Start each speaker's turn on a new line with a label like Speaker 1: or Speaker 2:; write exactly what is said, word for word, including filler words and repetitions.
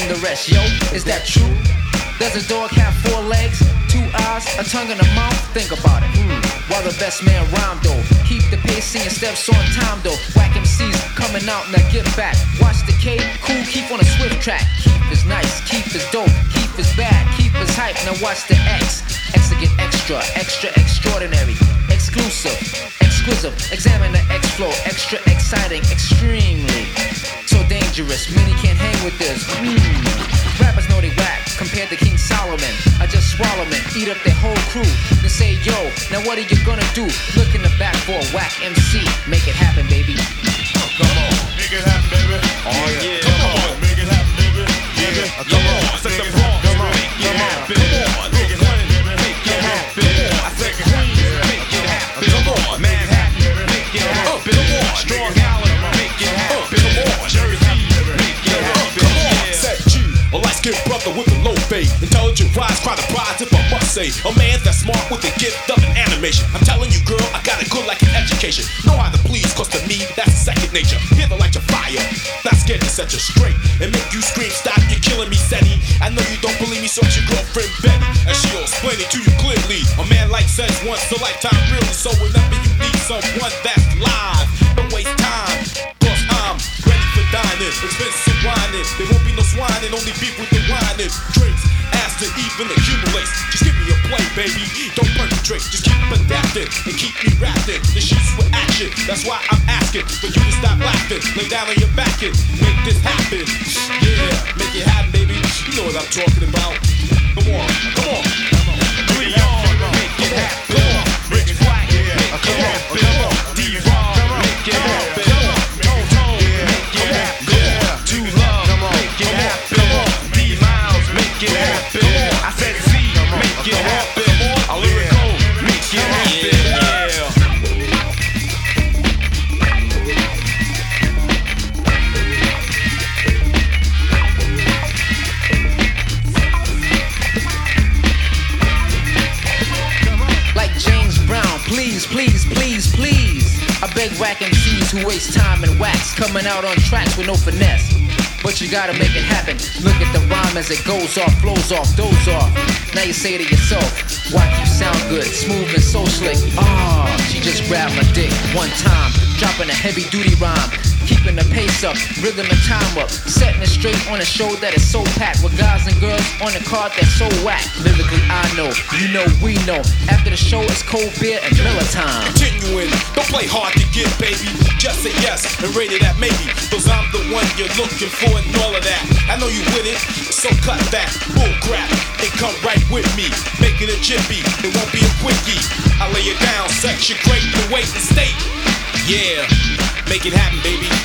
Speaker 1: than the rest. Yo, is that true? Does a dog have four legs, two eyes, a tongue and a mouth? Think about it. Hmm. While the best man rhyme though, keep the pace, singing steps on time though. Whack M Cs coming out, now get back. Watch the K, cool, keep on a swift track. Keep is nice, keep is dope, keep is bad, keep is hype. Now watch the X. X to get extra, extra extraordinary, exclusive, exquisite. Examine the X flow, extra exciting, extremely so dangerous. Many can't hang with this. Mm. Rappers know they whack compared to King Solomon. I just swallow them, eat up their whole crew. Then say, yo, now what are you gonna do? Look in the back for a whack M C. Make it happen, baby.
Speaker 2: Come on, make it happen, baby. Oh yeah, come on, make it happen, baby. Yeah, come on, set the bar. Come on, come on, come on, make it happen, baby. Make it happen. I said, make it happen. Come on, Manhattan, make it happen. Come on, Strong Island, make it happen. Come on, Jersey, make it happen. Come on, set G. A light-skinned brother with a low fade. Intelligent rise, cry the prize if I must say. A man that's smart with the gift of an animation. I'm telling you, girl, I got it good like an education. Know how to please, cause to me, that's second nature. Hear the light your fire, not scared to set you straight. And make you scream, stop, you're killing me, Seti. I know you don't believe me, so it's your girlfriend, Betty. And she'll explain it to you clearly. A man like says once a lifetime, really. So whenever you need someone that's live, don't waste time, cause I'm ready for dining. Expensive whining, there won't be no swining, only beef with the whining. Drinks, as to even accumulates. Just give me a play, baby. Don't perpetrate, just keep adapting and keep me rapping. The sheets with action, that's why I'm asking for you to stop laughing. Lay down on your back and make this happen. Yeah, make it happen, baby. You know what I'm talking about. Come on, come on. Three on, make it happen. Come on, Rich White, make it happen. Come on, D-Rock, make it happen. Come on, Tone Tone, make it happen. Too Love, make it happen. D-Miles, make it happen. I said Z, make it happen. A lyrical, make it happen. Yeah. Like James Brown, please, please, please, please. I beg whack M Cs who waste time and wax, coming out on tracks with no finesse. But you gotta make it happen. Look at the rhyme as it goes off, flows off, doze off. Now you say to yourself, why you sound good, smooth and so slick. Ah, she just grabbed my dick one time, dropping a heavy duty rhyme. Keeping the pace up, rhythm and time up, setting it straight on a show that is so packed with guys and girls on the card that's so whack. Lyrically I know, you know we know. After the show it's cold beer and Miller time. Continuing, don't play hard to get, baby. Just say yes and rate it at maybe. Cause I'm the one you're looking for and all of that. I know you with it, so cut that bull crap and come right with me. Make it a jiffy, it won't be a quickie. I lay it down, section great, and wait and state. Yeah, make it happen, baby.